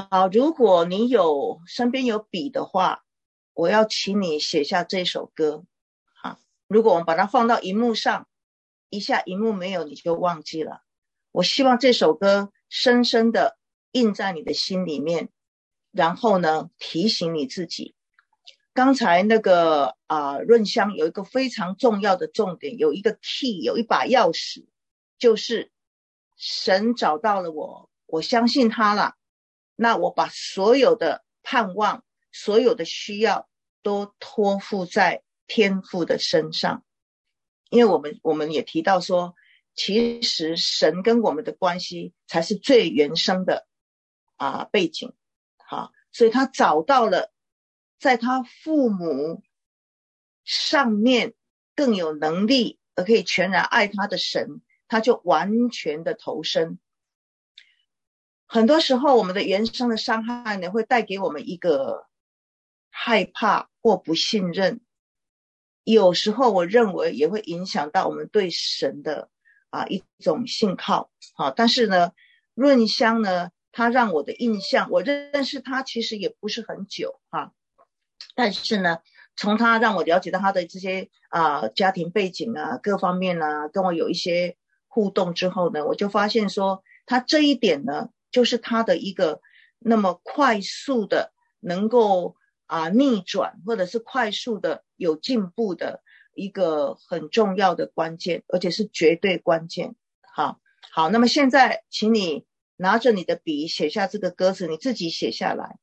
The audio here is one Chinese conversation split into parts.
好，如果你身边有笔的话，我要请你写下这首歌。好，如果我们把它放到荧幕上，一下荧幕没有你就忘记了。我希望这首歌深深的印在你的心里面，然后呢，提醒你自己。刚才那个润香有一个非常重要的重点，有一个 key， 有一把钥匙，就是神找到了我，我相信他了，那我把所有的盼望，所有的需要都托付在天父的身上。因为我们也提到说，其实神跟我们的关系才是最原生的背景。好，所以他找到了在他父母上面更有能力而可以全然爱他的神，他就完全的投身。很多时候我们的原生的伤害呢，会带给我们一个害怕或不信任，有时候我认为也会影响到我们对神的一种信靠。好，但是呢，润香呢，他让我的印象，我认识他其实也不是很久但是呢，从他让我了解到他的这些家庭背景各方面跟我有一些互动之后呢，我就发现说他这一点呢，就是他的一个那么快速的能够逆转，或者是快速的有进步的一个很重要的关键，而且是绝对关键。好，那么现在请你拿着你的笔写下这个歌词，你自己写下来。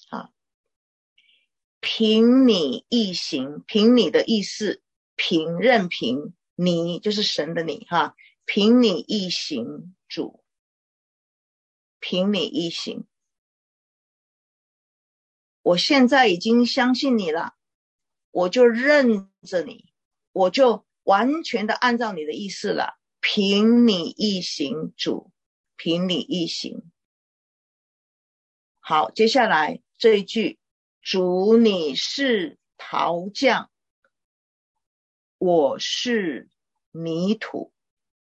凭你意行，凭你的意思，任凭你就是神的你凭你意行主，凭你意行。我现在已经相信你了，我就认着你，我就完全的按照你的意思了，凭你意行主，凭你意行。好，接下来这一句，主你是陶匠，我是泥土。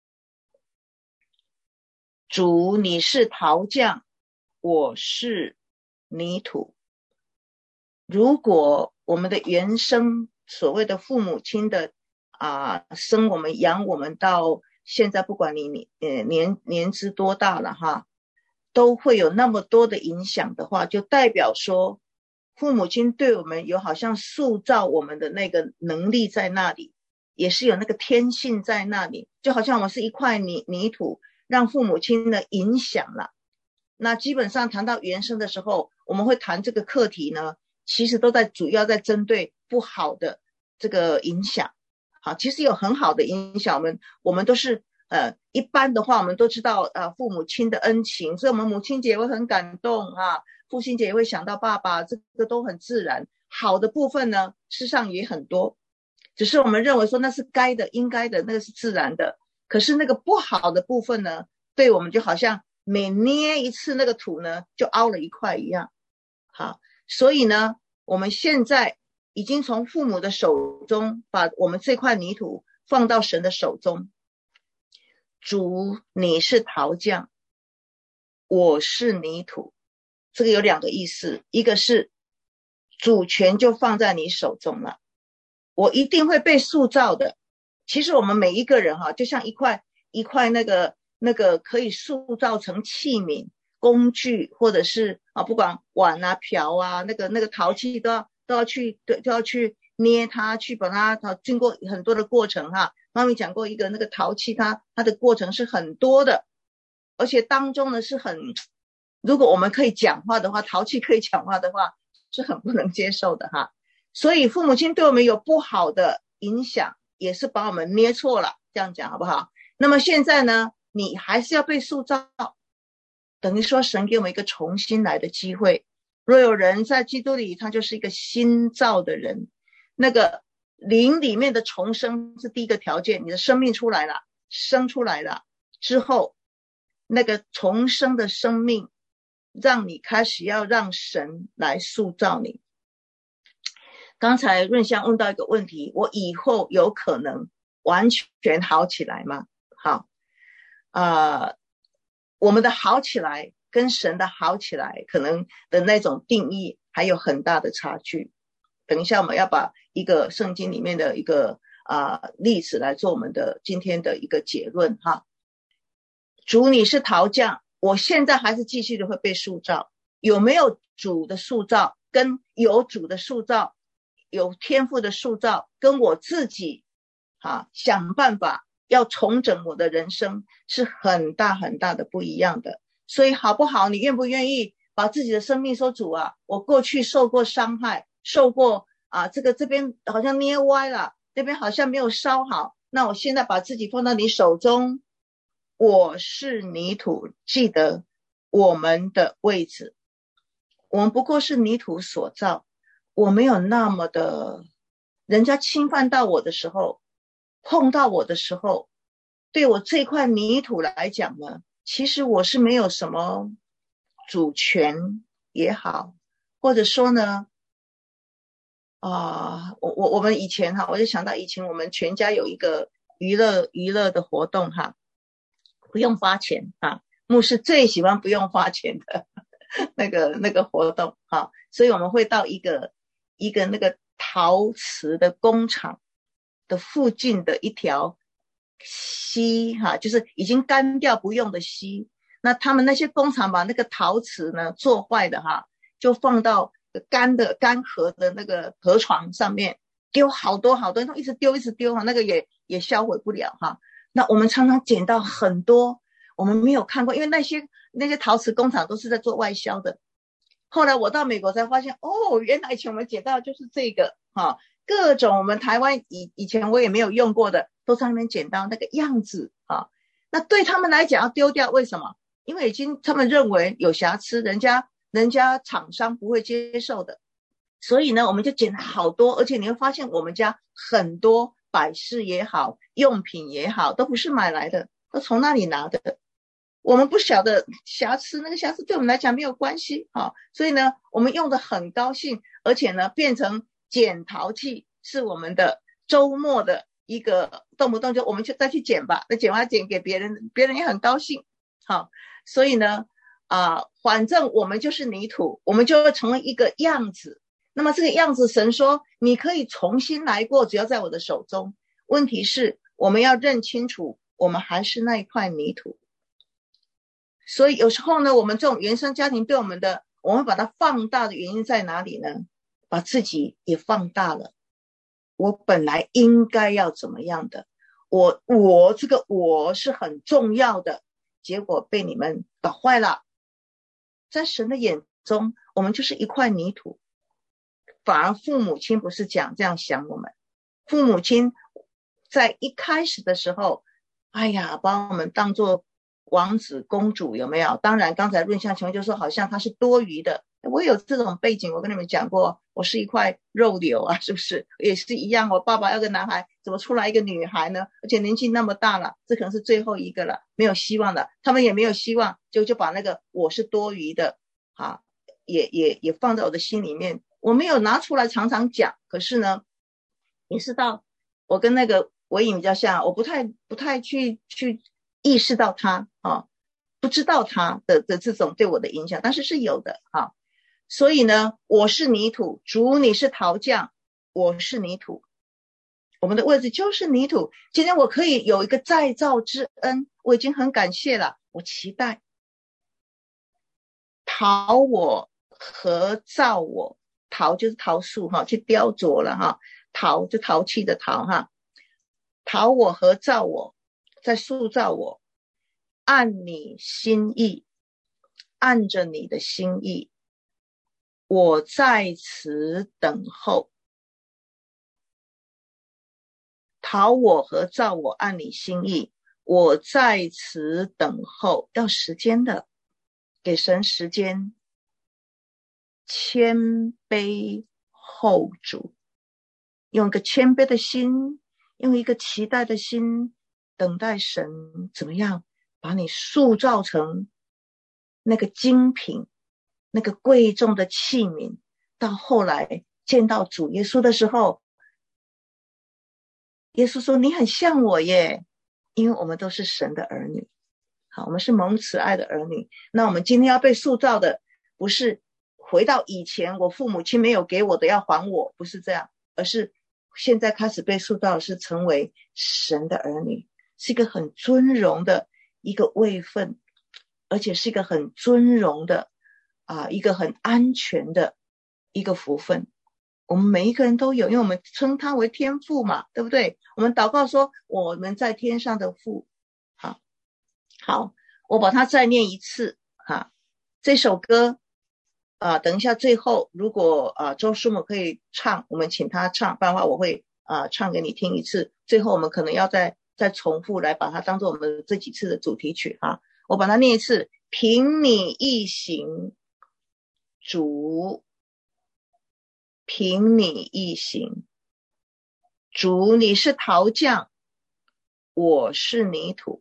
主你是陶匠，我是泥土。如果我们的原生所谓的父母亲的生我们养我们到现在，不管你年资多大了都会有那么多的影响的话，就代表说父母亲对我们有好像塑造我们的那个能力在那里，也是有那个天性在那里，就好像我们是一块泥土，让父母亲的影响了。那基本上谈到原生的时候，我们会谈这个课题呢，其实都主要在针对不好的这个影响。好，其实有很好的影响，我们都是一般的话我们都知道父母亲的恩情，所以我们母亲节会很感动父亲节也会想到爸爸，这个都很自然。好的部分呢，事实上也很多，只是我们认为说那是该的应该的，那个是自然的。可是那个不好的部分呢，对我们就好像每捏一次那个土呢，就凹了一块一样。好，所以呢，我们现在已经从父母的手中把我们这块泥土放到神的手中。主你是陶匠，我是泥土。这个有两个意思，一个是主权就放在你手中了，我一定会被塑造的。其实我们每一个人就像一块那个可以塑造成器皿工具，或者是不管碗瓢那个陶器都要去捏它，去把它经过很多的过程妈咪讲过一个那个陶器它的过程是很多的，而且当中呢是很，如果我们可以讲话的话，陶器可以讲话的话，是很不能接受的所以父母亲对我们有不好的影响，也是把我们捏错了，这样讲好不好？那么现在呢，你还是要被塑造，等于说神给我们一个重新来的机会。若有人在基督里，他就是一个新造的人。那个灵里面的重生是第一个条件，你的生命出来了，生出来了之后，那个重生的生命让你开始要让神来塑造你。刚才润香问到一个问题，我以后有可能完全好起来吗？好我们的好起来跟神的好起来可能的那种定义还有很大的差距。等一下我们要把一个圣经里面的一个例子来做我们的今天的一个结论哈。主你是陶匠，我现在还是继续的会被塑造，有没有主的塑造跟有主的塑造，有天赋的塑造，跟我自己想办法要重整我的人生是很大很大的不一样的。所以好不好，你愿不愿意把自己的生命说，主啊，我过去受过伤害，受过这边好像捏歪了，那边好像没有烧好，那我现在把自己放到你手中，我是泥土，记得我们的位置，我们不过是泥土所造，我没有那么的，人家侵犯到我的时候，碰到我的时候，对我这块泥土来讲呢，其实我是没有什么主权也好，或者说呢我们以前我就想到以前我们全家有一个娱乐的活动不用花钱牧师最喜欢不用花钱的那个活动所以我们会到一个那个陶瓷的工厂的附近的一条溪就是已经干掉不用的溪，那他们那些工厂把那个陶瓷呢做坏的就放到干涸的那个河床上面，丢好多好多，一直丢那个也销毁不了那我们常常捡到很多我们没有看过，因为那些陶瓷工厂都是在做外销的。后来我到美国才发现，原来以前我们捡到的就是这个各种我们台湾以前我也没有用过的，都在那边捡到那个样子那对他们来讲要丢掉，为什么？因为他们认为有瑕疵，人家厂商不会接受的。所以呢我们就捡了好多，而且你会发现我们家很多摆饰也好，用品也好，都不是买来的，都从那里拿的。我们不晓得瑕疵，那个瑕疵对我们来讲没有关系所以呢我们用的很高兴，而且呢变成捡陶器是我们的周末的一个，动不动就我们就再去捡吧，那捡完捡给别人，别人也很高兴所以呢反正我们就是泥土，我们就会成为一个样子。那么这个样子神说你可以重新来过，只要在我的手中。问题是我们要认清楚我们还是那一块泥土。所以有时候呢我们这种原生家庭对我们的，我们把它放大的原因在哪里呢？把自己也放大了，我本来应该要怎么样的，我这个我是很重要的，结果被你们搞坏了。在神的眼中我们就是一块泥土，反而父母亲不是这样想我们。父母亲在一开始的时候把我们当作王子公主，有没有？当然刚才论相琼就说好像他是多余的，我有这种背景，我跟你们讲过，我是一块肉瘤是不是？也是一样，我爸爸要个男孩，怎么出来一个女孩呢？而且年纪那么大了，这可能是最后一个了，没有希望了，他们也没有希望，就把那个我是多余的也放在我的心里面，我没有拿出来常常讲。可是呢也是到我跟那个伟颖比较像，我不太去意识到他不知道他的这种对我的影响，但是是有的所以呢我是泥土，主你是陶匠，我是泥土，我们的位置就是泥土。今天我可以有一个再造之恩，我已经很感谢了。我期待陶我和造我，陶就是陶塑去雕琢了陶就陶器的陶陶我和造我，在塑造我，按你心意，按着你的心意，我在此等候。陶我和造我，按你心意，我在此等候。要时间的，给神时间，谦卑后主，用一个谦卑的心，用一个期待的心，等待神怎么样把你塑造成那个精品，那个贵重的器皿。到后来见到主耶稣的时候，耶稣说你很像我耶，因为我们都是神的儿女好，我们是蒙慈爱的儿女。那我们今天要被塑造的，不是回到以前我父母亲没有给我的要还我，不是这样，而是现在开始被塑造的是成为神的儿女，是一个很尊荣的一个位分，而且是一个很尊荣的一个很安全的一个福分。我们每一个人都有，因为我们称他为天父嘛，对不对？我们祷告说我们在天上的父。好，我把它再念一次这首歌等一下最后如果周师母可以唱，我们请他唱，不然的话我会唱给你听一次，最后我们可能要再重复来把它当做我们这几次的主题曲我把它念一次。凭你一行主，凭你一行主，你是陶匠，我是泥土，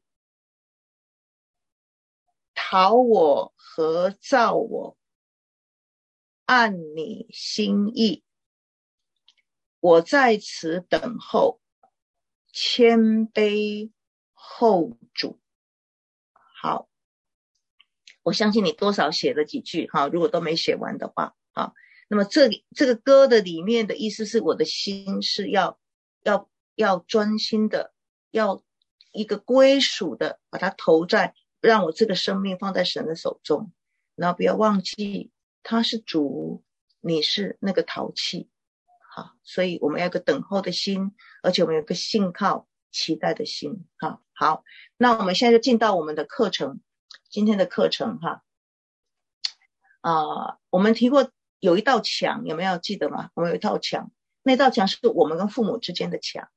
陶我和造我，按你心意，我在此等候，谦卑后主。好，我相信你多少写了几句如果都没写完的话那么这个歌的里面的意思是，我的心是要专心的，要一个归属的，把它投在，让我这个生命放在神的手中，然后不要忘记他是主，你是那个陶器所以我们要有个等候的心，而且我们有个信靠期待的心好，那我们现在就进到我们的课程，今天的课程我们提过有一道墙，有没有记得吗？我们有一道墙，那道墙是我们跟父母之间的墙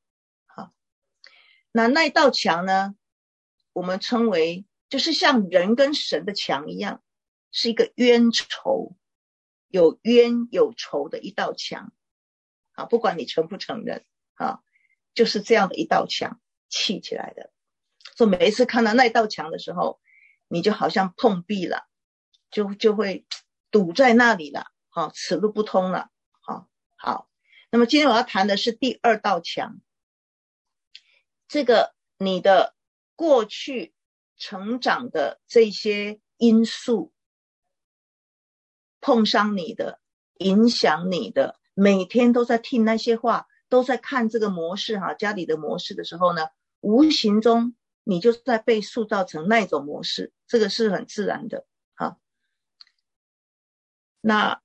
那一道墙呢，我们称为就是像人跟神的墙一样，是一个冤仇，有冤有仇的一道墙不管你承不承认就是这样的一道墙砌起来的。所以每一次看到那道墙的时候，你就好像碰壁了，就会堵在那里了此路不通了好，那么今天我要谈的是第二道墙，这个你的过去成长的这些因素碰伤你的，影响你的，每天都在听那些话，都在看这个模式家里的模式的时候呢，无形中你就在被塑造成那种模式，这个是很自然的那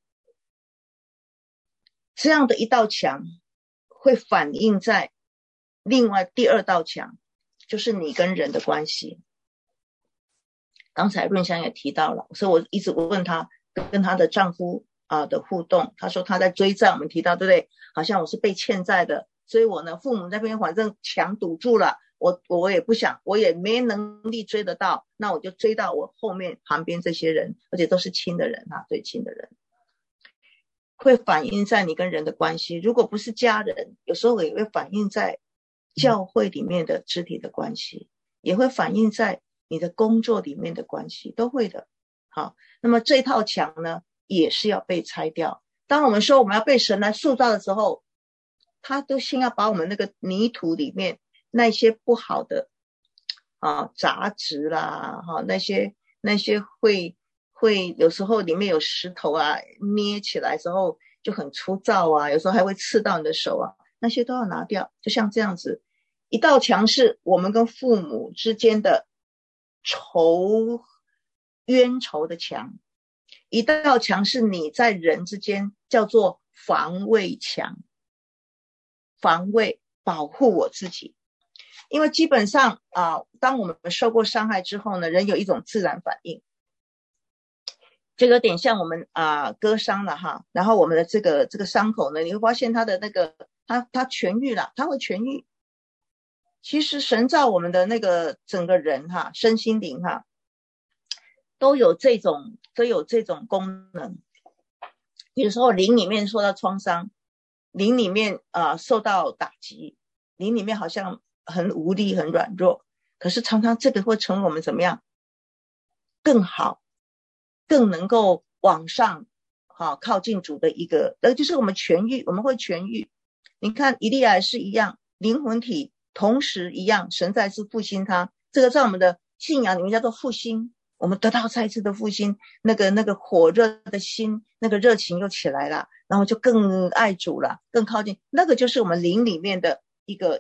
这样的一道墙会反映在另外第二道墙，就是你跟人的关系。刚才润香也提到了，所以我一直问她跟她的丈夫的互动，她说她在追债，我们提到对不对？好像我是被欠债的，所以我呢父母那边反正墙堵住了，我也不想，我也没能力追得到，那我就追到我后面旁边这些人，而且都是亲的人最亲的人，会反映在你跟人的关系。如果不是家人，有时候也会反映在教会里面的肢体的关系，也会反映在你的工作里面的关系，都会的好，那么这套墙呢也是要被拆掉。当我们说我们要被神来塑造的时候，他都先要把我们那个泥土里面那些不好的杂质啦那些会有时候里面有石头捏起来的时候就很粗糙有时候还会刺到你的手那些都要拿掉。就像这样子，一道墙是我们跟父母之间的冤仇的墙，一道墙是你在人之间叫做防卫墙，防卫保护我自己。因为基本上当我们受过伤害之后呢，人有一种自然反应，这个有点像我们割伤了然后我们的这个伤口呢，你会发现它的那个它痊愈了，它会痊愈。其实神造我们的那个整个人身心灵都有这种功能。有时候灵里面受到创伤，灵里面受到打击，灵里面好像很无力很软弱，可是常常这个会成为我们怎么样更好更能够往上靠近主的一个，就是我们痊愈，我们会痊愈。你看以利亚是一样，灵魂体同时一样，神再次复兴他，这个在我们的信仰里面叫做复兴，我们得到再一次的复兴，那个火热的心，那个热情又起来了，然后就更爱主了，更靠近，那个就是我们灵里面的一个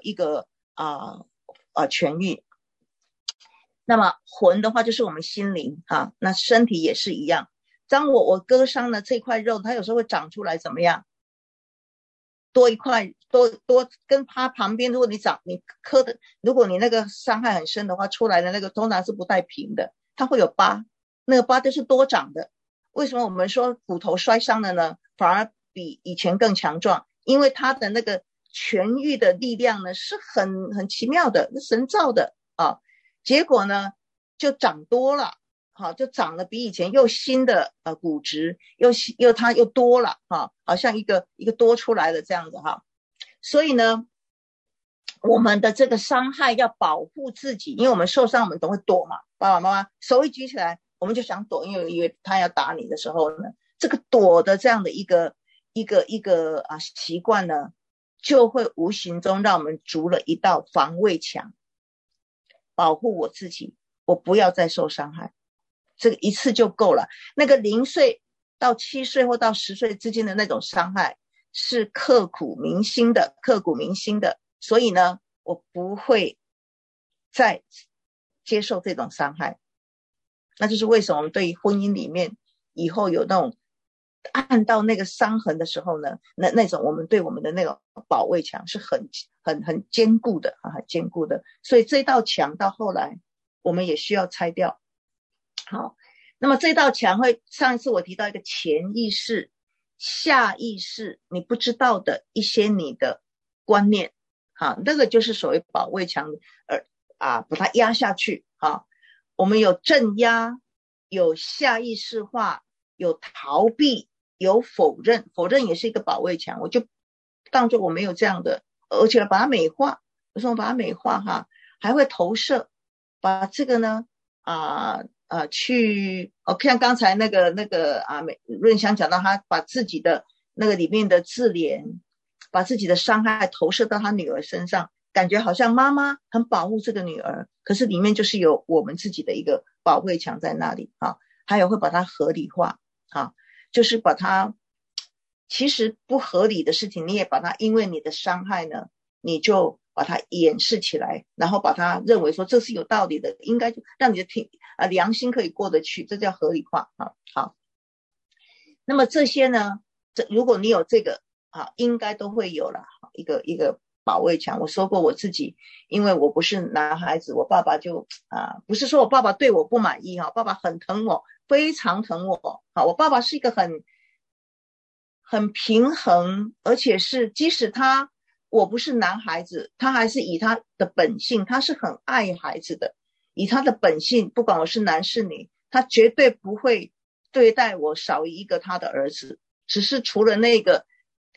痊愈。那么魂的话就是我们心灵啊，那身体也是一样。当我割伤了这块肉，它有时候会长出来怎么样？多一块，多跟它旁边，如果你磕的，如果你那个伤害很深的话，出来的那个通常是不太平的，它会有疤，那个疤就是多长的。为什么我们说骨头摔伤了呢，反而比以前更强壮？因为它的那个痊愈的力量呢是很奇妙的，是神造的啊。结果呢就长多了，好，就长得比以前又新的骨质，它又多了哈，好像一个多出来的这样子哈。所以呢，我们的这个伤害要保护自己，因为我们受伤我们都会躲嘛，爸爸妈妈手一举起来我们就想躲，因为他要打你的时候呢，这个躲的这样的一个习惯呢，就会无形中让我们筑了一道防卫墙，保护我自己，我不要再受伤害。这个一次就够了。那个0岁到7岁或到10岁之间的那种伤害是刻骨铭心的，所以呢，我不会再接受这种伤害。那就是为什么我们对于婚姻里面以后有那种按到那个伤痕的时候呢，那种我们对我们的那种保卫墙是很坚固的，很坚固的。所以这道墙到后来我们也需要拆掉。好，那么这道墙会，上一次我提到一个潜意识、下意识你不知道的一些你的观念，好，那个就是所谓保卫墙，把它压下去。好，我们有镇压，有下意识化，有逃避，有否认，否认也是一个保卫墙，我就当作我没有这样的，而且把它美化，有时候把它美化哈，还会投射，把这个呢像刚才那个润香讲到，他把自己的那个里面的自怜，把自己的伤害投射到他女儿身上，感觉好像妈妈很保护这个女儿，可是里面就是有我们自己的一个保卫墙在那里啊。还有会把它合理化啊，就是把它其实不合理的事情，你也把它因为你的伤害呢，你就把它掩饰起来，然后把它认为说这是有道理的，应该就让你的良心可以过得去，这叫合理化啊。好，那么这些呢，如果你有这个应该都会有了一个保卫墙。我说过我自己，因为我不是男孩子，我爸爸就不是说我爸爸对我不满意爸爸很疼我，非常疼我我爸爸是一个很平衡，而且是即使我不是男孩子，他还是以他的本性，他是很爱孩子的，以他的本性，不管我是男是女，他绝对不会对待我少于一个他的儿子。只是除了那个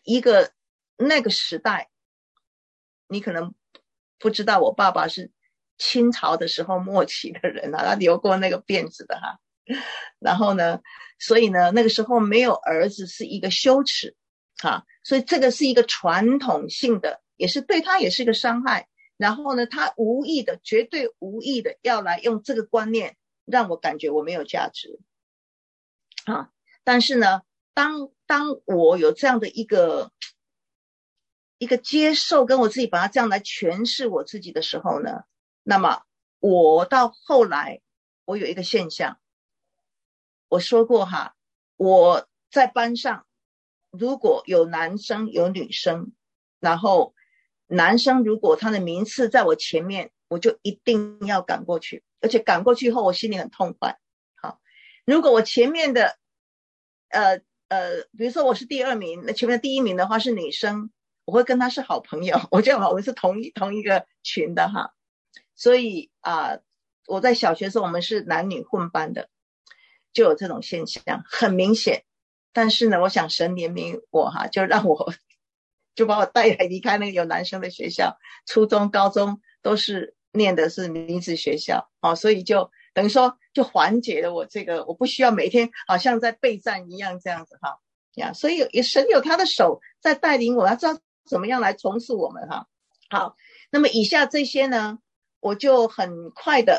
时代，你可能不知道我爸爸是清朝的时候末期的人他留过那个辫子的然后呢，所以呢，那个时候没有儿子是一个羞耻所以这个是一个传统性的，也是对他也是一个伤害。然后呢，他无意的，绝对无意的要来用这个观念让我感觉我没有价值但是呢，当我有这样的一个接受，跟我自己把它这样来诠释我自己的时候呢，那么我到后来我有一个现象，我说过我在班上如果有男生有女生，然后男生如果他的名次在我前面，我就一定要赶过去，而且赶过去后我心里很痛快如果我前面的比如说我是第2名，那前面的第1名的话是女生，我会跟她是好朋友，我们是同一个群的所以我在小学的时候我们是男女混班的，就有这种现象很明显。但是呢，我想神怜悯我就让我就把我带来离开那个有男生的学校，初中高中都是念的是女子学校所以就等于说就缓解了我这个，我不需要每天好像在备战一样这样子所以也神有他的手在带领我，要知道怎么样来重塑我们好，那么以下这些呢，我就很快的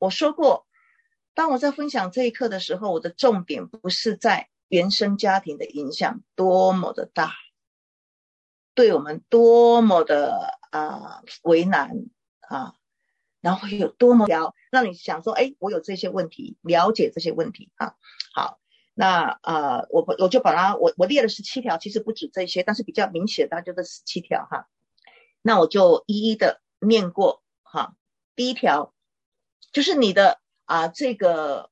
我说过，当我在分享这一课的时候，我的重点不是在原生家庭的影响多么的大，对我们多么的为难啊，然后有多么让你想说，我有这些问题，了解这些问题啊。好，那我就把它我列了17条，其实不止这些，但是比较明显的就这17条哈。那我就一一的念过哈。第一条就是你的这个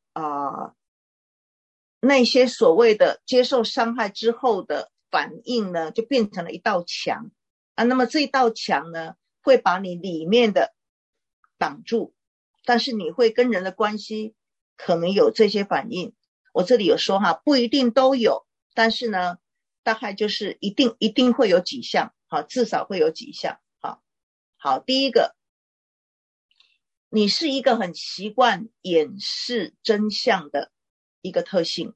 那些所谓的接受伤害之后的反应呢，就变成了一道墙那么这一道墙呢，会把你里面的挡住，但是你会跟人的关系可能有这些反应。我这里有说哈，不一定都有，但是呢，大概就是一定会有几项至少会有几项好，第一个，你是一个很习惯掩饰真相的一个特性。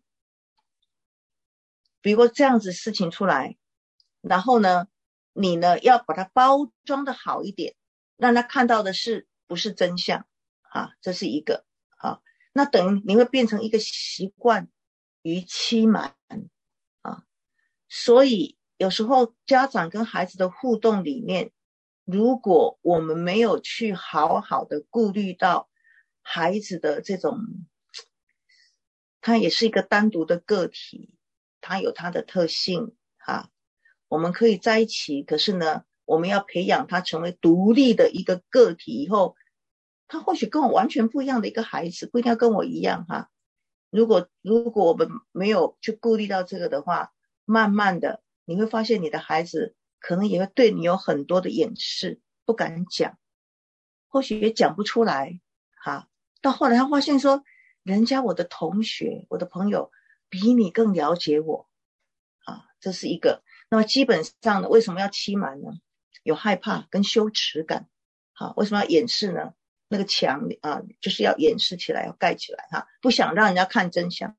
比如说这样子事情出来，然后呢，你呢要把它包装的好一点，让他看到的是不是真相这是一个那等于你会变成一个习惯于欺瞒所以有时候家长跟孩子的互动里面，如果我们没有去好好的顾虑到孩子的这种，他也是一个单独的个体，他有他的特性我们可以在一起，可是呢，我们要培养他成为独立的一个个体以后，他或许跟我完全不一样的一个孩子，不一定要跟我一样如果我们没有去顾虑到这个的话，慢慢的你会发现你的孩子可能也会对你有很多的掩饰，不敢讲，或许也讲不出来到后来他发现说，人家我的同学我的朋友比你更了解我这是一个。那么基本上呢，为什么要欺瞒呢？有害怕跟羞耻感为什么要掩饰呢？那个墙就是要掩饰起来，要盖起来不想让人家看真相。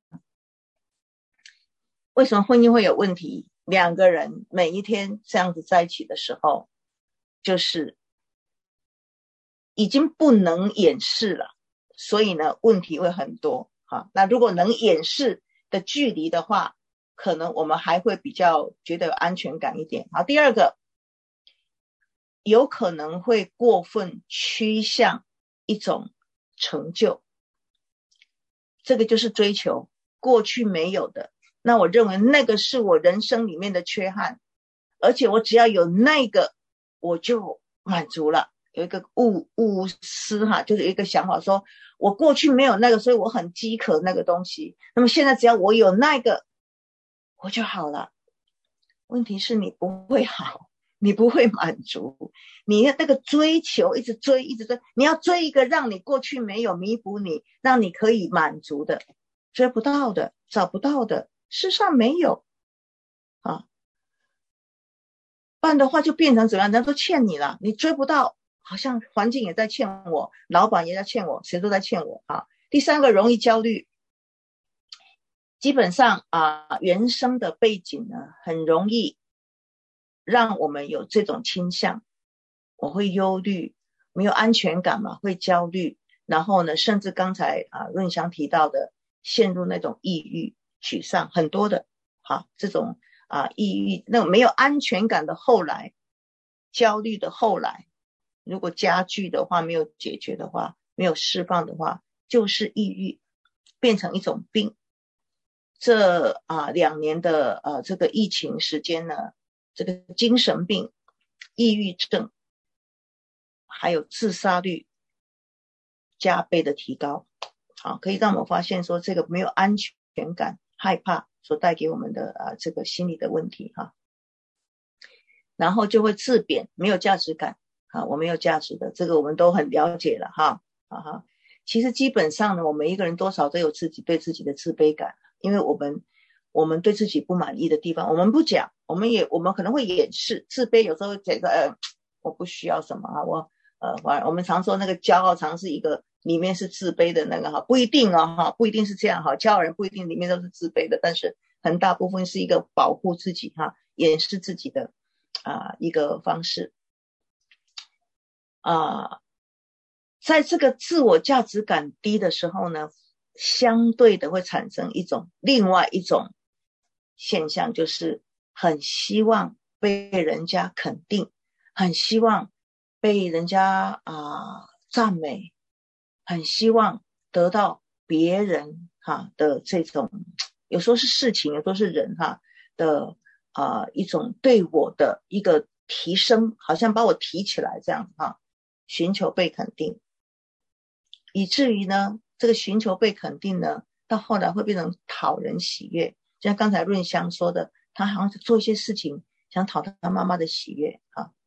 为什么婚姻会有问题？两个人每一天这样子在一起的时候，就是已经不能掩饰了，所以呢问题会很多那如果能掩饰的距离的话，可能我们还会比较觉得有安全感一点第二个，有可能会过分趋向一种成就，这个就是追求过去没有的，那我认为那个是我人生里面的缺憾，而且我只要有那个我就满足了。有一个悟思就是有一个想法说，我过去没有那个，所以我很饥渴那个东西，那么现在只要我有那个我就好了。问题是你不会好，你不会满足，你那个追求一直追，你要追一个让你过去没有弥补你，让你可以满足的，追不到的，找不到的，世上没有不然的话就变成怎么样？人家都欠你了，你追不到，好像环境也在欠我，老板也在欠我，谁都在欠我第三个，容易焦虑。基本上原生的背景呢，很容易让我们有这种倾向，我会忧虑，没有安全感嘛，会焦虑，然后呢，甚至刚才润香提到的，陷入那种抑郁、沮丧，很多的这种抑郁，那种没有安全感的后来，焦虑的后来，如果加剧的话，没有解决的话，没有释放的话，就是抑郁，变成一种病。这2年的这个疫情时间呢，这个精神病、抑郁症还有自杀率加倍的提高可以让我们发现说，这个没有安全感、害怕所带给我们的这个心理的问题然后就会自贬，没有价值感我没有价值的，这个我们都很了解了其实基本上呢，我们一个人多少都有自己对自己的自卑感，因为我们对自己不满意的地方，我们不讲，我们可能会掩饰自卑，有时候觉得我不需要什么我们常说那个骄傲常是一个里面是自卑的那个不一定不一定是这样骄傲人不一定里面都是自卑的，但是很大部分是一个保护自己掩饰自己的一个方式在这个自我价值感低的时候呢，相对的会产生另外一种现象，就是很希望被人家肯定，很希望被人家赞美，很希望得到别人的这种，有时候是事情，有时候是人的一种对我的一个提升，好像把我提起来这样寻求被肯定，以至于呢这个寻求被肯定呢到后来会变成讨人喜悦，就像刚才润香说的，他好像做一些事情想讨他妈妈的喜悦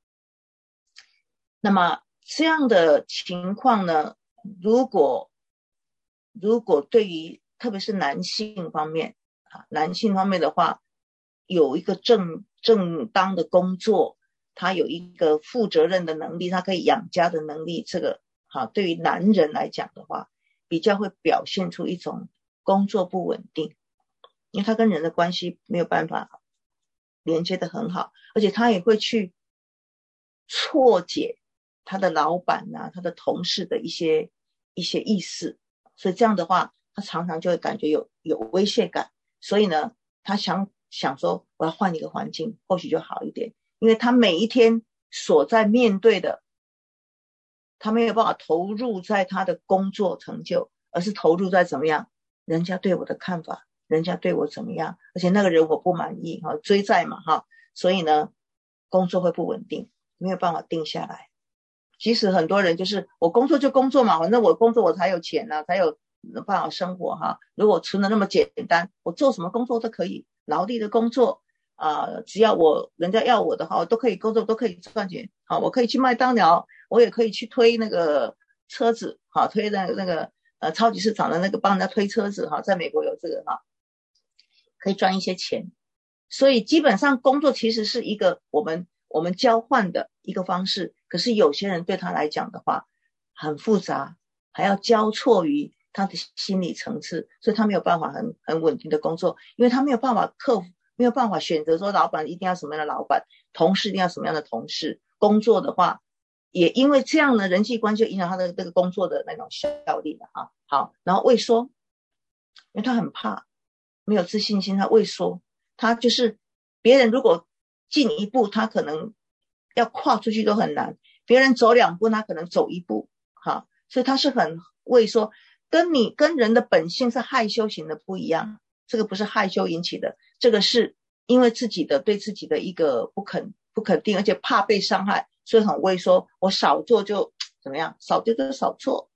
那么这样的情况呢，如果对于特别是男性方面的话，有一个正当的工作，他有一个负责任的能力，他可以养家的能力，这个对于男人来讲的话，比较会表现出一种工作不稳定，因为他跟人的关系没有办法连接得很好，而且他也会去错解他的老板他的同事的一些意思，所以这样的话他常常就会感觉有威胁感，所以呢他想说我要换一个环境或许就好一点，因为他每一天所在面对的，他没有办法投入在他的工作成就，而是投入在怎么样人家对我的看法，人家对我怎么样，而且那个人我不满意追债嘛所以呢工作会不稳定，没有办法定下来。即使很多人就是我工作就工作嘛，反正我工作我才有钱才有办法生活如果存的那么简单，我做什么工作都可以，劳力的工作只要人家要我的话，我都可以工作，都可以赚钱我可以去麦当劳，我也可以去推那个车子推那个超级市场的那个帮人家推车子在美国有这个可以赚一些钱。所以基本上工作其实是一个我们交换的一个方式，可是有些人对他来讲的话很复杂，还要交错于他的心理层次，所以他没有办法很稳定的工作，因为他没有办法克服，没有办法选择说老板一定要什么样的老板，同事一定要什么样的同事，工作的话也因为这样的人际关系影响他的这个工作的那种效率的好，然后畏缩，因为他很怕，没有自信心，他畏缩，他就是别人如果进一步他可能要跨出去都很难，别人走2步他可能走1步所以他是很畏缩，跟人的本性是害羞型的不一样，这个不是害羞引起的，这个是因为对自己的一个不肯定，而且怕被伤害，所以很畏缩，我少做就怎么样，少做就少做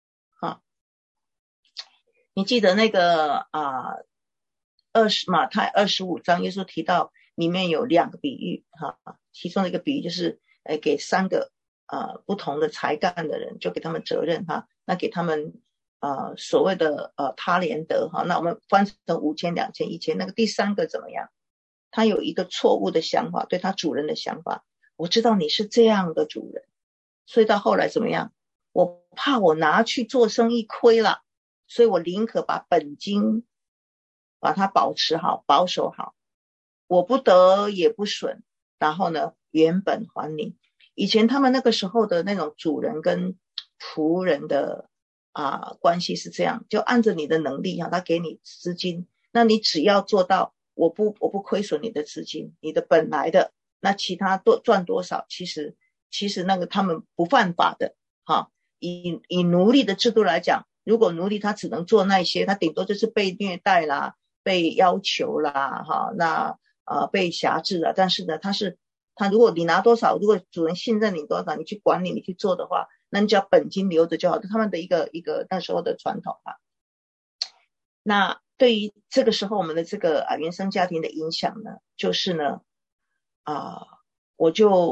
你记得那个马太25章耶稣提到里面有2个比喻其中的一个比喻就是给3个不同的才干的人，就给他们责任那给他们所谓的他连得那我们翻成5000、2000、1000，那个第3个怎么样？他有一个错误的想法，对他主人的想法，我知道你是这样的主人，所以到后来怎么样？我怕我拿去做生意亏了，所以我宁可把本金把它保持好，保守好，我不得也不损，然后呢原本还你。以前他们那个时候的那种主人跟仆人的关系是这样，就按着你的能力他给你资金，那你只要做到我不亏损你的资金，你的本来的，那其他赚多少其实那个他们不犯法的以奴隶的制度来讲，如果奴隶他只能做那些，他顶多就是被虐待啦，被要求啦那被辖制了，但是呢他如果你拿多少，如果主人信任你多少，你去管理你去做的话，那你只要本金留着就好，他们的一个那时候的传统那对于这个时候我们的这个原生家庭的影响呢，就是呢我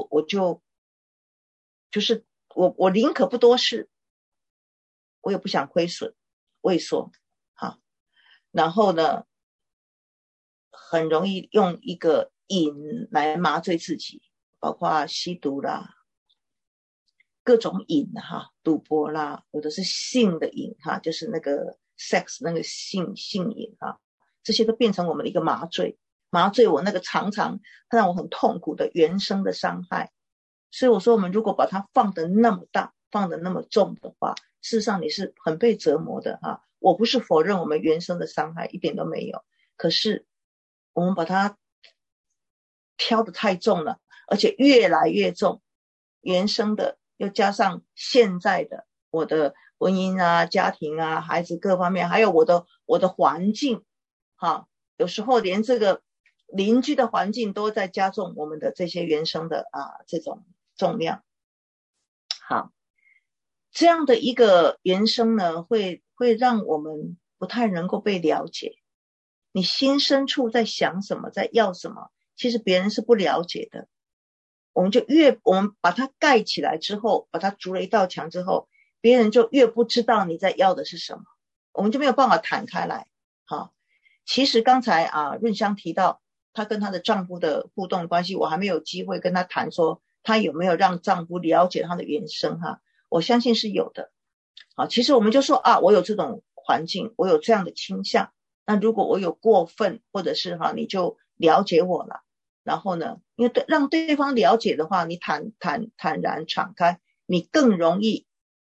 宁可不多事，我也不想亏损，畏缩然后呢很容易用一个瘾来麻醉自己，包括吸毒啦，各种瘾赌博啦，有的是性的瘾就是那个 sex 那个性瘾这些都变成我们的一个麻醉我那个常常让我很痛苦的原生的伤害。所以我说我们如果把它放得那么大， 放得那么重的话，事实上你是很被折磨的哈。我不是否认我们原生的伤害，一点都没有，可是我们把它挑得太重了，而且越来越重，原生的又加上现在的我的婚姻啊、家庭啊、孩子各方面，还有我的环境哈，有时候连这个邻居的环境都在加重我们的这些原生的这种重量。好，这样的一个原生呢，会让我们不太能够被了解。你心深处在想什么，在要什么，其实别人是不了解的。我们把它盖起来之后，把它筑了一道墙之后，别人就越不知道你在要的是什么，我们就没有办法谈开来。好，其实刚才润香提到她跟她的丈夫的互动关系，我还没有机会跟她谈说她有没有让丈夫了解她的原生哈，我相信是有的。好，其实我们就说我有这种环境，我有这样的倾向，那如果我有过分，或者是你就了解我了。然后呢，因为让对方了解的话，你坦然敞开，你更容易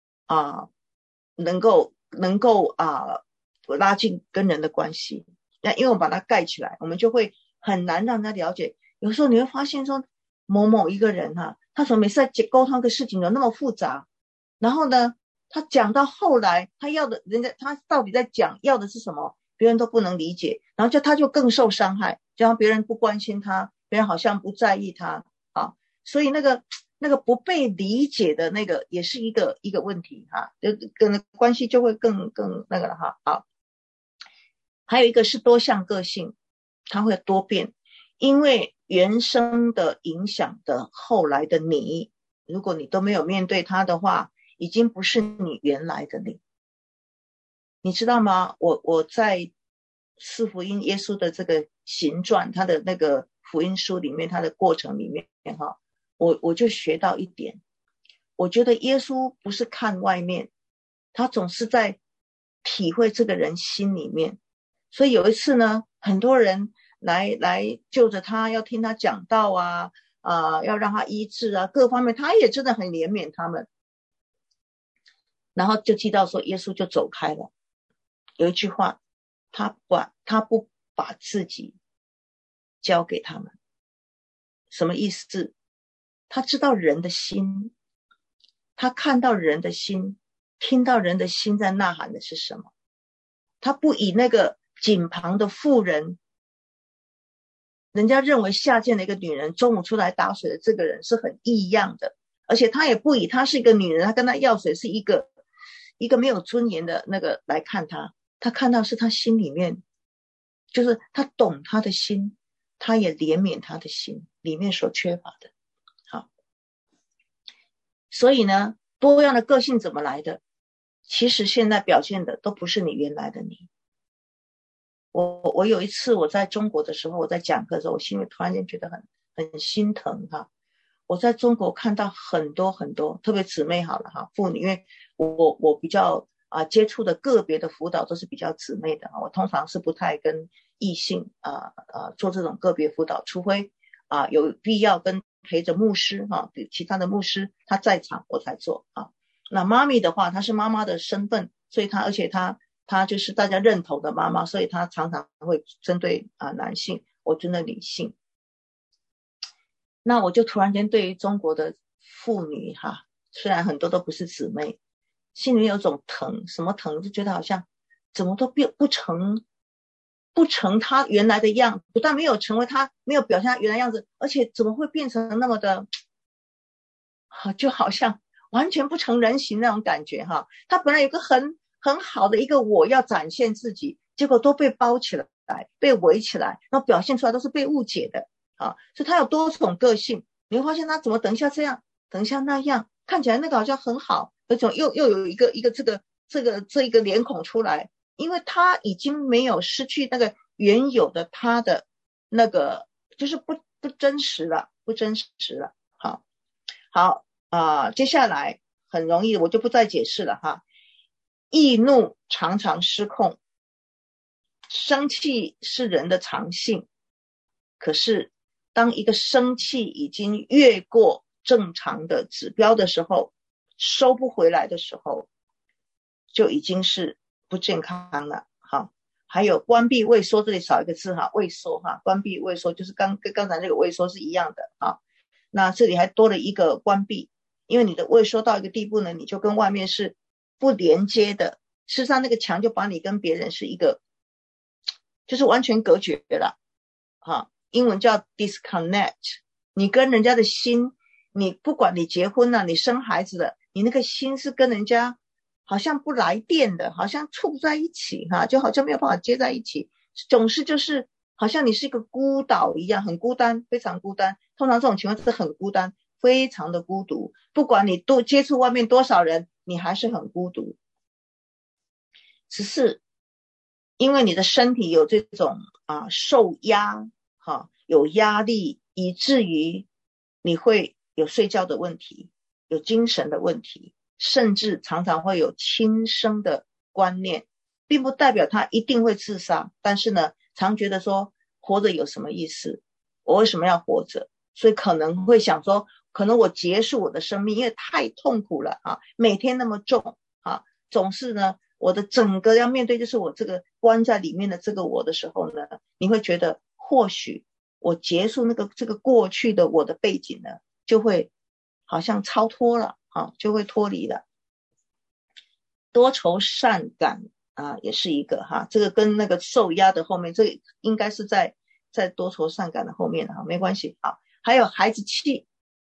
能够拉近跟人的关系。那因为我们把它盖起来，我们就会很难让他了解。有时候你会发现说某一个人他怎么每次在沟通个事情有那么复杂，然后呢他讲到后来他要的他到底在讲要的是什么，别人都不能理解，然后他就更受伤害，就像别人不关心他，别人好像不在意他所以那个不被理解的那个也是一个问题就跟关系就会更那个了好，还有一个是多项个性，它会多变，因为原生的影响的后来的你，如果你都没有面对它的话，已经不是你原来的你知道吗？我在四福音耶稣的这个行传，他的那个福音书里面，他的过程里面我就学到一点，我觉得耶稣不是看外面，他总是在体会这个人心里面。所以有一次呢，很多人来就着他，要听他讲道要让他医治各方面他也真的很怜悯他们。然后就记到说耶稣就走开了，有一句话，他不把自己交给他们。什么意思？他知道人的心，他看到人的心，听到人的心在呐喊的是什么。他不以那个井旁的妇人，人家认为下贱的一个女人，中午出来打水的这个人是很异样的，而且他也不以她是一个女人，他跟她要水是一个没有尊严的那个来看他，他看到是他心里面，就是他懂他的心，他也怜悯他的心里面所缺乏的。好，所以呢，多样的个性怎么来的？其实现在表现的都不是你原来的你。我有一次我在中国的时候，我在讲课的时候，我心里突然间觉得很心疼我在中国看到很多很多，特别姊妹好了妇女，因为我比较接触的个别的辅导都是比较姊妹的我通常是不太跟异性做这种个别辅导，除非有必要跟陪着牧师其他的牧师他在场我才做那妈咪的话，她是妈妈的身份，所以而且她就是大家认同的妈妈，所以她常常会针对男性，我针对女性。那我就突然间对于中国的妇女虽然很多都不是姊妹，心里面有种疼，什么疼？就觉得好像怎么都不成她原来的样，不但没有成为她，没有表现她原来样子，而且怎么会变成那么的就好像完全不成人形那种感觉她本来有个很好的一个我要展现自己，结果都被包起来，被围起来，然后表现出来都是被误解的所以他有多种个性，你会发现他怎么等一下这样，等一下那样，看起来那个好像很好，有种又有一个这一个脸孔出来，因为他已经没有失去那个原有的他的那个，就是不真实了，好接下来很容易，我就不再解释了易怒常常失控，生气是人的常性，可是当一个生气已经越过正常的指标的时候， 收不回来的时候，就已经是不健康了。好，还有关闭胃缩，这里少一个字哈，胃缩哈，关闭胃缩就是跟刚才那个胃缩是一样的啊。那这里还多了一个关闭，因为你的胃缩到一个地步呢，你就跟外面是不连接的，事实上那个墙就把你跟别人是一个就是完全隔绝了啊，英文叫 disconnect。 你跟人家的心，你不管你结婚了，你生孩子了，你那个心是跟人家好像不来电的，好像处不在一起哈，就好像没有办法接在一起，总是就是好像你是一个孤岛一样，很孤单，非常孤单。通常这种情况是很孤单，非常的孤独，不管你多接触外面多少人，你还是很孤独。只是因为你的身体有这种受压有压力，以至于你会有睡觉的问题，有精神的问题，甚至常常会有轻生的观念，并不代表他一定会自杀，但是呢常觉得说活着有什么意思，我为什么要活着，所以可能会想说可能我结束我的生命，因为太痛苦了每天那么重总是呢我的整个要面对就是我这个关在里面的这个我的时候呢，你会觉得或许我结束这个过去的我的背景呢，就会好像超脱了就会脱离了。多愁善感也是一个这个跟那个受压的后面，这个应该是在多愁善感的后面没关系还有孩子气，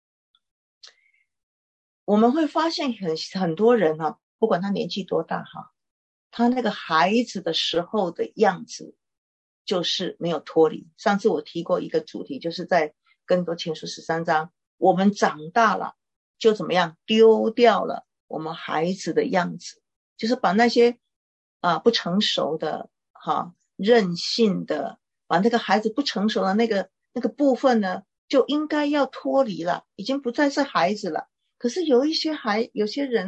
我们会发现很多人不管他年纪多大他那个孩子的时候的样子就是没有脱离。上次我提过一个主题，就是在哥林多前书13章，我们长大了就怎么样，丢掉了我们孩子的样子，就是把那些不成熟的任性的，把那个孩子不成熟的那个部分呢，就应该要脱离了，已经不再是孩子了。可是有些人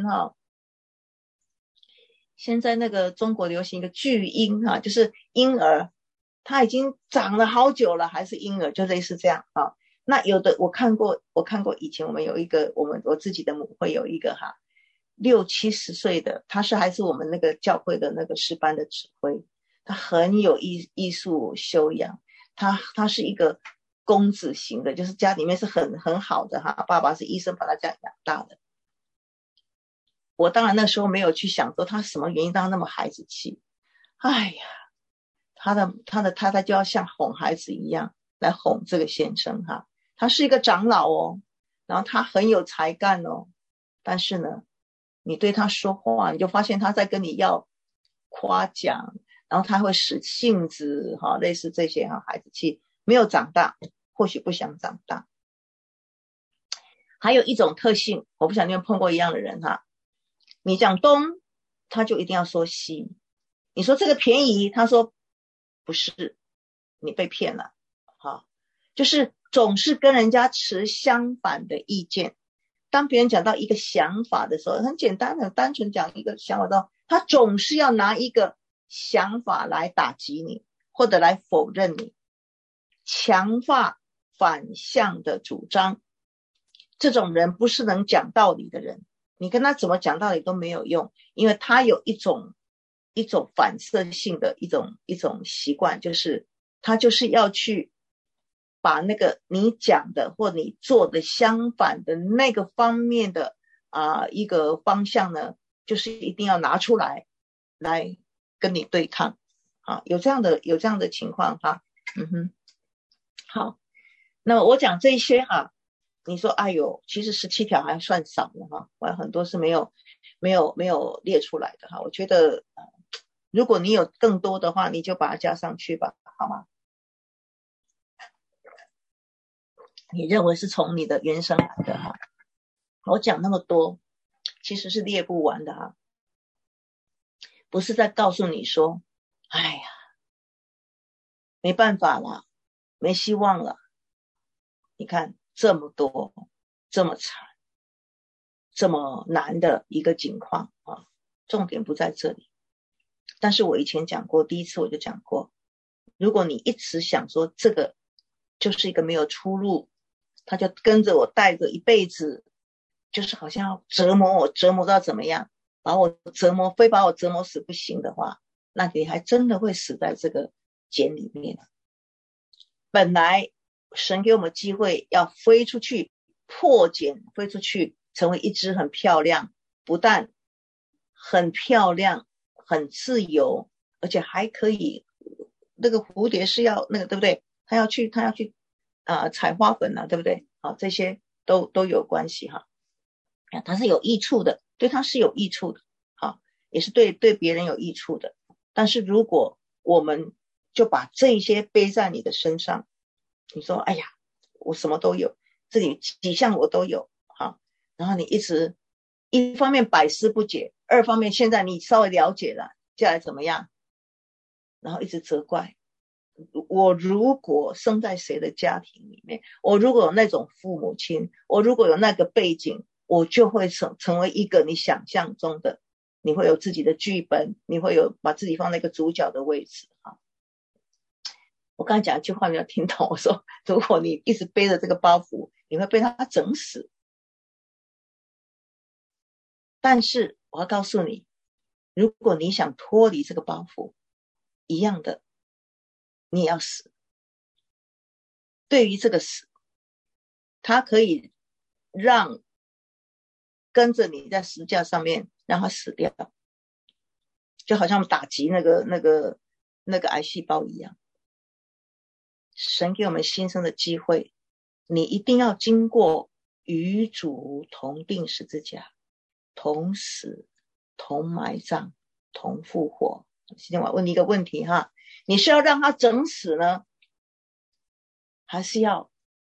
现在那个中国流行一个巨婴就是婴儿，他已经长了好久了还是婴儿，就类似这样那有的我看过以前我们有一个我自己的母会有一个60-70岁的，他还是我们那个教会的那个诗班的指挥，他很有艺术修养，他是一个公子型的，就是家里面是很好的爸爸是医生把他这样养大的。我当然那时候没有去想说他什么原因让他那么孩子气，哎呀，他的太太就要像哄孩子一样来哄这个先生他是一个长老然后他很有才干但是呢你对他说话，你就发现他在跟你要夸奖，然后他会使性子类似这些孩子气，没有长大，或许不想长大。还有一种特性，我不晓得你有碰过一样的人你讲东他就一定要说西，你说这个便宜他说不是，你被骗了就是总是跟人家持相反的意见。当别人讲到一个想法的时候，很简单很单纯讲一个想法的，他总是要拿一个想法来打击你或者来否认你，强化反向的主张。这种人不是能讲道理的人，你跟他怎么讲道理都没有用，因为他有一种反射性的一种习惯，就是他就是要去把那个你讲的或你做的相反的那个方面的一个方向呢，就是一定要拿出来跟你对抗有这样的情况好，那我讲这些你说哎呦，其实17条还算少了我有很多是没有列出来的我觉得如果你有更多的话，你就把它加上去吧，好吗？你认为是从你的原生来的我讲那么多其实是列不完的不是在告诉你说哎呀没办法了，没希望了，你看这么多这么惨这么难的一个境况重点不在这里。但是我以前讲过，第一次我就讲过，如果你一直想说这个就是一个没有出路，他就跟着我带着一辈子， 就是好像要折磨我，折磨到怎么样，把我折磨，非把我折磨死不行的话，那你还真的会死在这个茧里面。本来神给我们机会要飞出去，破茧，飞出去，成为一只很漂亮，不但很漂亮，很自由，而且还可以，那个蝴蝶是要那个对不对？他要去采花粉啊，对不对？好，这些都有关系哈。它是有益处的，对它是有益处的，好，也是对别人有益处的。但是如果我们就把这些背在你的身上，你说哎呀，我什么都有，这里几项我都有，好，然后你一方面百思不解，二方面现在你稍微了解了，接下来怎么样？然后一直责怪。我如果生在谁的家庭里面，我如果有那种父母亲，我如果有那个背景，我就会成为一个你想象中的，你会有自己的剧本，你会有把自己放在一个主角的位置啊。我刚才讲一句话，你要听懂。我说，如果你一直背着这个包袱，你会被他整死。但是我要告诉你，如果你想脱离这个包袱，一样的，你也要死。对于这个死，它可以让跟着你在十字架上面让他死掉，就好像打击那个癌细胞一样。神给我们新生的机会，你一定要经过与主同定十字架，同死，同埋葬，同复活。今天我问你一个问题哈，你是要让他整死呢，还是要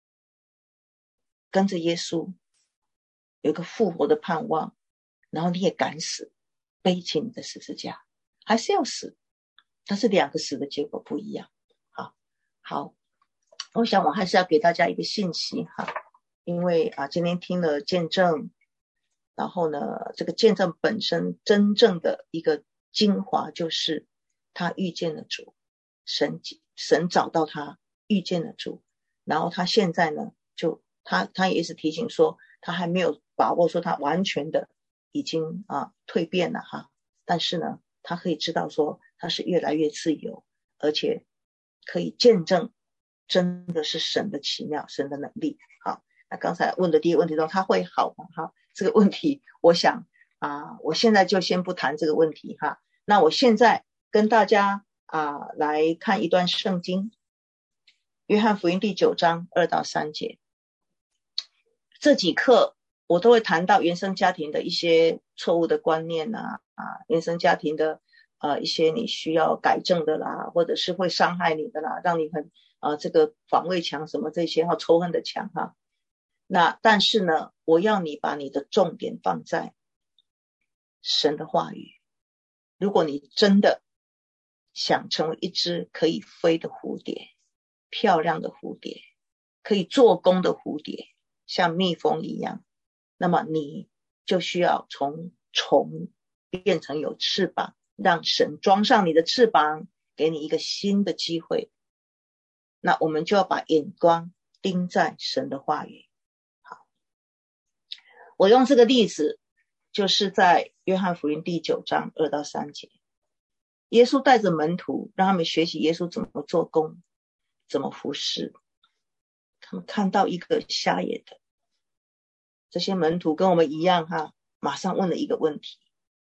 跟着耶稣有一个复活的盼望，然后你也敢死，背起你的十字架，还是要死？但是两个死的结果不一样。好，我想我还是要给大家一个信息哈，因为今天听了见证，然后呢，这个见证本身真正的一个精华就是他遇见了主，神找到他，遇见了主，然后他现在呢，就他也是提醒说，他还没有把握说他完全的已经蜕变了哈，但是呢，他可以知道说他是越来越自由，而且可以见证真的是神的奇妙，神的能力。好，那刚才问的第一个问题中，他会好吗？好，这个问题我想我现在就先不谈这个问题哈。那我现在跟大家来看一段圣经，约翰福音第9章2到3节。这几课我都会谈到原生家庭的一些错误的观念原生家庭的一些你需要改正的啦，或者是会伤害你的啦，让你很这个防卫墙什么这些仇恨的墙哈。那但是呢，我要你把你的重点放在神的话语。如果你真的想成为一只可以飞的蝴蝶，漂亮的蝴蝶，可以做工的蝴蝶，像蜜蜂一样，那么你就需要从虫变成有翅膀，让神装上你的翅膀，给你一个新的机会。那我们就要把眼光盯在神的话语。好，我用这个例子就是在约翰福音第9章2到3节，耶稣带着门徒让他们学习耶稣怎么做工，怎么服侍。他们看到一个瞎眼的，这些门徒跟我们一样马上问了一个问题，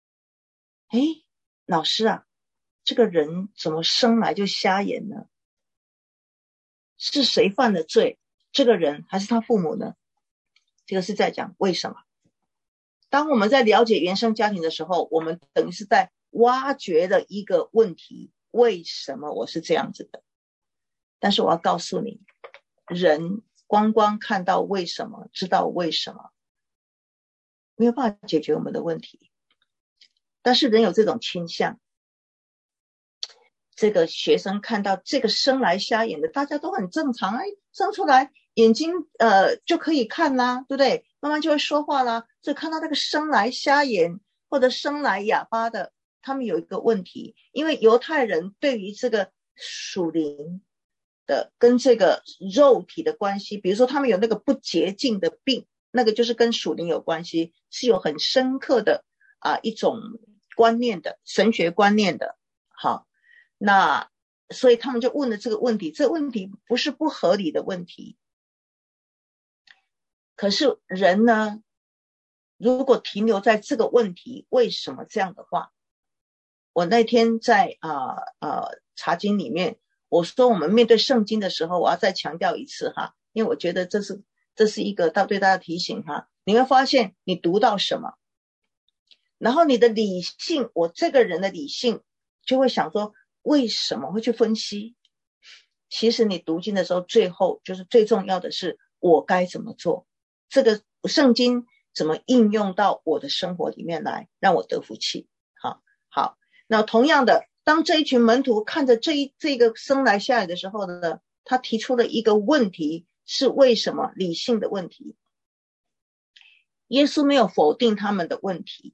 老师这个人怎么生来就瞎眼呢？是谁犯了罪？这个人还是他父母呢？这个是在讲为什么。当我们在了解原生家庭的时候，我们等于是在挖掘的一个问题，为什么我是这样子的？但是我要告诉你，人光看到为什么，知道为什么，没有办法解决我们的问题。但是人有这种倾向，这个学生看到这个生来瞎眼的，大家都很正常，生出来眼睛就可以看啦，对不对？慢慢就会说话啦。所以看到那个生来瞎眼或者生来哑巴的，他们有一个问题，因为犹太人对于这个属灵的跟这个肉体的关系，比如说他们有那个不洁净的病， 那个就是跟属灵有关系，是有很深刻的一种观念的，神学观念的。好，那所以他们就问了这个问题，这个问题不是不合理的问题，可是人呢，如果停留在这个问题为什么这样的话，我那天在查经里面我说，我们面对圣经的时候，我要再强调一次哈，因为我觉得这是一个对大家提醒哈。你会发现你读到什么，然后你的理性，我这个人的理性就会想说为什么会去分析。其实你读经的时候，最后就是最重要的是我该怎么做，这个圣经怎么应用到我的生活里面来，让我得福气。好，那同样的，当这一群门徒看着这个生来下来的时候呢，他提出了一个问题，是为什么，理性的问题。耶稣没有否定他们的问题，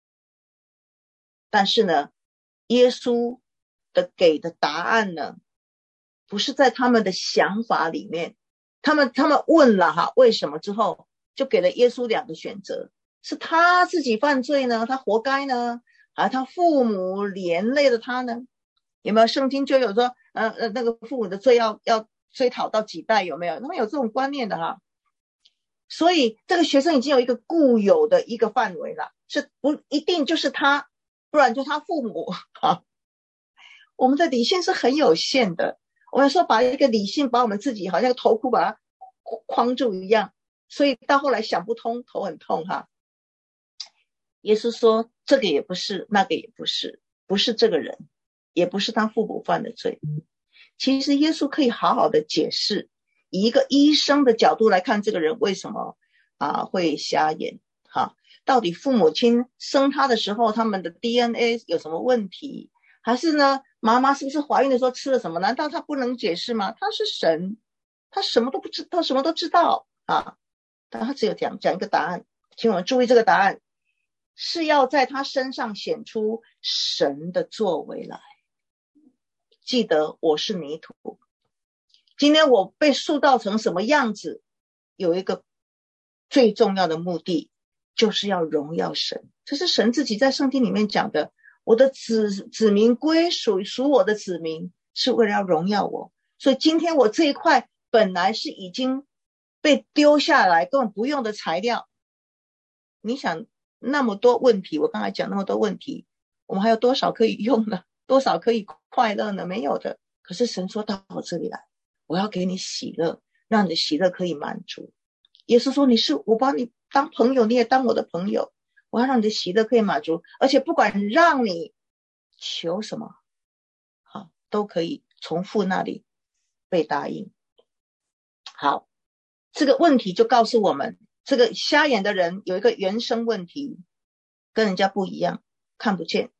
但是呢，耶稣的给的答案呢，不是在他们的想法里面。他们问了为什么之后，就给了耶稣两个选择，是他自己犯罪呢，他活该呢，还是他父母连累了他呢？有没有？圣经就有说那个父母的罪要追讨到几代，有没有？他们有这种观念的哈。所以这个学生已经有一个固有的一个范围了，是不一定就是他，不然就他父母。我们的理性是很有限的，我们说把一个理性把我们自己好像头箍把它框住一样，所以到后来想不通，头很痛哈。耶稣说这个也不是，那个也不是，不是这个人，也不是他父母犯的罪。其实耶稣可以好好的解释，以一个医生的角度来看这个人为什么会瞎眼哈，到底父母亲生他的时候他们的 DNA 有什么问题，还是呢妈妈是不是怀孕的时候吃了什么？难道他不能解释吗？他是神，他什么都不知道，什么都知道但他只有讲一个答案，请我们注意这个答案是要在他身上显出神的作为来。记得我是泥土，今天我被塑造成什么样子，有一个最重要的目的，就是要荣耀神。这是神自己在圣经里面讲的，我的子民归属我的子民，是为了要荣耀我。所以今天我这一块本来是已经被丢下来根本不用的材料，你想那么多问题，我刚才讲那么多问题，我们还有多少可以用呢？多少可以快乐呢？没有的。可是神说到我这里来，我要给你喜乐，让你的喜乐可以满足。耶稣说我把你当朋友，你也当我的朋友，我要让你的喜乐可以满足，而且不管让你求什么都可以从父那里被答应。好，这个问题就告诉我们，这个瞎眼的人有一个原生问题，跟人家不一样，看不见。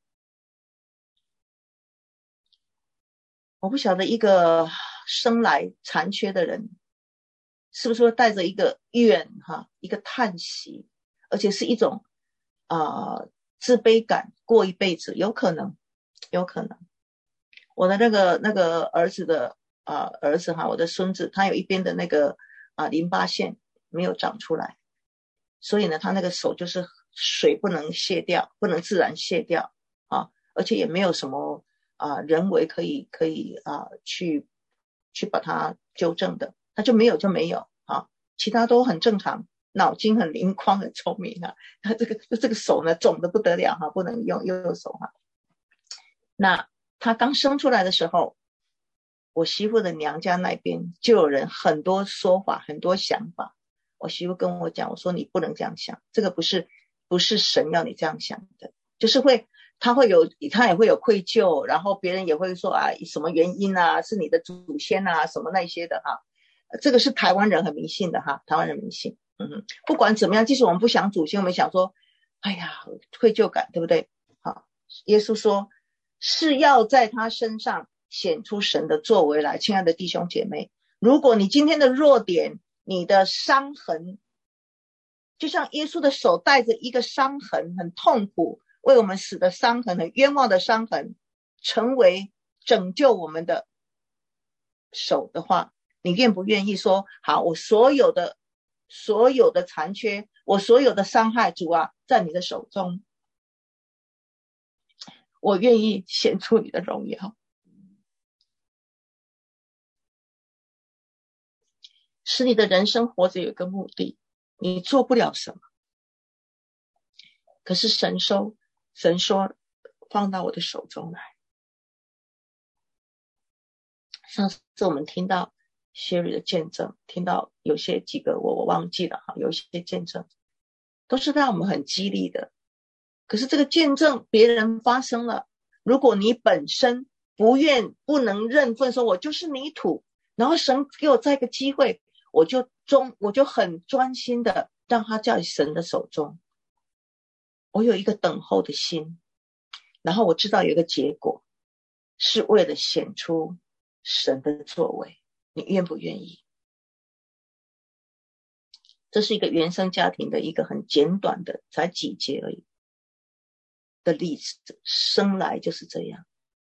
我不晓得一个生来残缺的人是不是会带着一个怨一个叹息，而且是一种自卑感过一辈子，有可能。我的那个儿子的我的孙子，他有一边的那个淋巴腺没有长出来，所以呢他那个手就是水不能卸掉，不能自然卸掉而且也没有什么人为可以去把它纠正的，他就没有其他都很正常，脑筋很灵光，很聪明他这个手呢肿得不得了不能用右手那他刚生出来的时候，我媳妇的娘家那边就有人很多说法，很多想法。我媳妇跟我讲，我说你不能这样想，这个不是神要你这样想的，就是他也会有愧疚，然后别人也会说什么原因是你的祖先什么那些的这个是台湾人很迷信的台湾人迷信。不管怎么样，即使我们不想祖先，我们想说哎呀愧疚感，对不对？耶稣说是要在他身上显出神的作为来。亲爱的弟兄姐妹，如果你今天的弱点，你的伤痕，就像耶稣的手带着一个伤痕，很痛苦，为我们死的伤痕，很冤枉的伤痕，成为拯救我们的手的话，你愿不愿意说好，我所有的所有的残缺，我所有的伤害，主啊，在你的手中，我愿意显出你的荣耀，使你的人生活着有一个目的。你做不了什么，可是神说放到我的手中来。上次我们听到Sherry 的见证，听到有些几个我忘记了，有一些见证都是让我们很激励的。可是这个见证别人发生了，如果你本身不能认份，说我就是泥土，然后神给我再一个机会，我就很专心的让他在神的手中，我有一个等候的心，然后我知道有一个结果，是为了显出神的作为。你愿不愿意？这是一个原生家庭的一个很简短的，才几节而已的例子，生来就是这样。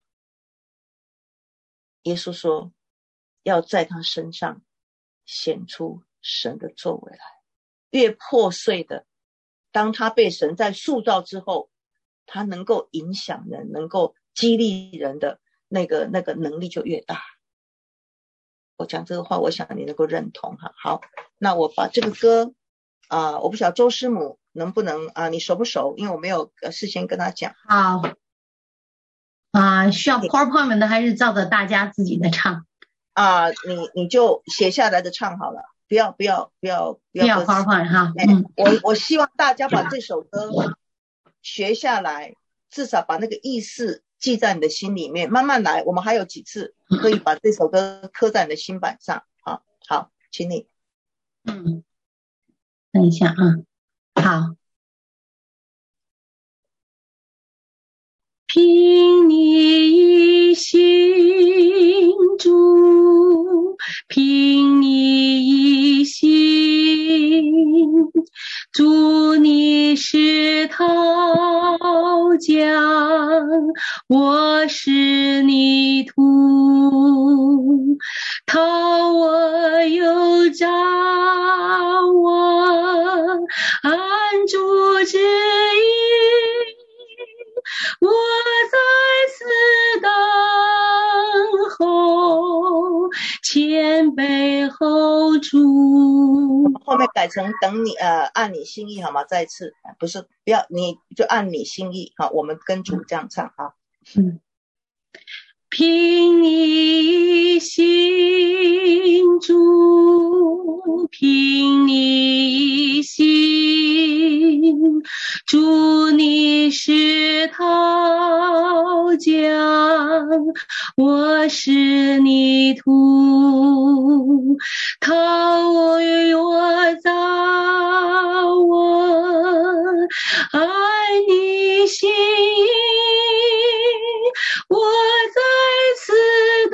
耶稣说要在他身上显出神的作为来，越破碎的，当他被神在塑造之后，他能够影响人，能够激励人的那个能力就越大。我讲这个话，我想你能够认同哈。好，那我把这个歌我不晓得周师母能不能你熟不熟？因为我没有事先跟他讲。 好需要 PowerPoint 的还是照着大家自己的唱你就写下来的唱好了，不要 PowerPoint 哈。 我希望大家把这首歌学下来，至少把那个意思记在你的心里面，慢慢来，我们还有几次可以把这首歌刻在你的心板上。好，请你。 等一下好。凭你心主，凭你心主，你是陶匠，我是泥土，陶我又造我，按主旨意，我在此等候，谦卑后主。 后面改成等你按你心意好吗？再一次，不是，不要，你就按你心意。好，我们跟主这样唱啊。 凭你心主，凭你心主，你是陶匠，我是泥土，陶我造我，爱你心意，我在此等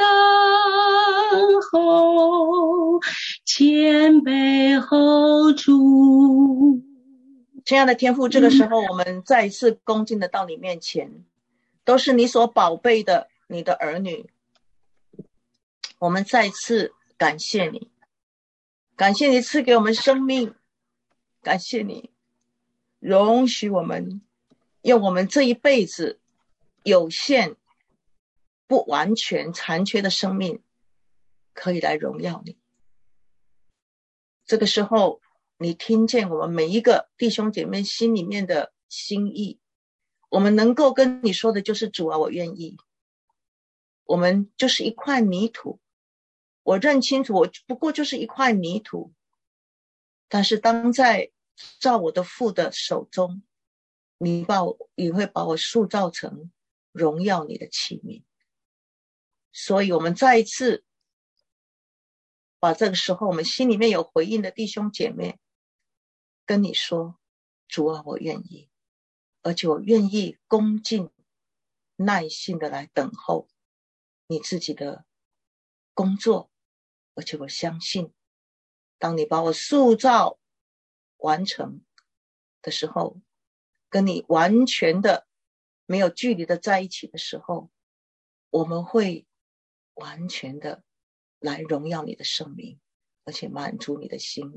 候，谦卑后主。 亲爱的天父，这个时候我们再一次恭敬的到你面前，都是你所宝贝的你的儿女，我们再次感谢你，感谢你赐给我们生命，感谢你容许我们用我们这一辈子有限不完全残缺的生命可以来荣耀你。这个时候你听见我们每一个弟兄姐妹心里面的心意，我们能够跟你说的就是主啊，我愿意，我们就是一块泥土，我认清楚我不过就是一块泥土，但是当在照我的父的手中，你会把我塑造成荣耀你的器皿。所以我们再一次把这个时候我们心里面有回应的弟兄姐妹跟你说，主啊，我愿意，而且我愿意恭敬耐心的来等候你自己的工作，而且我相信当你把我塑造完成的时候，跟你完全的没有距离的在一起的时候，我们会完全的来荣耀你的圣名，而且满足你的心意。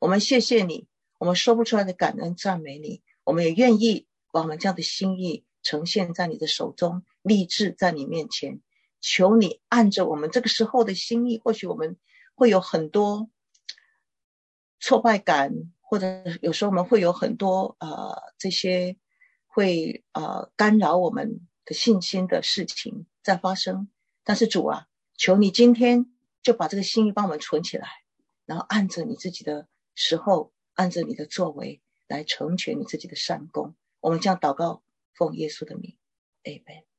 我们谢谢你，我们说不出来的感恩赞美你，我们也愿意把我们这样的心意呈现在你的手中，立志在你面前，求你按着我们这个时候的心意，或许我们会有很多挫败感，或者有时候我们会有很多这些会干扰我们的信心的事情在发生。但是主啊，求你今天就把这个心意帮我们存起来，然后按着你自己的时候，按着你的作为来成全你自己的善功。我们这样祷告，奉耶稣的名，阿们。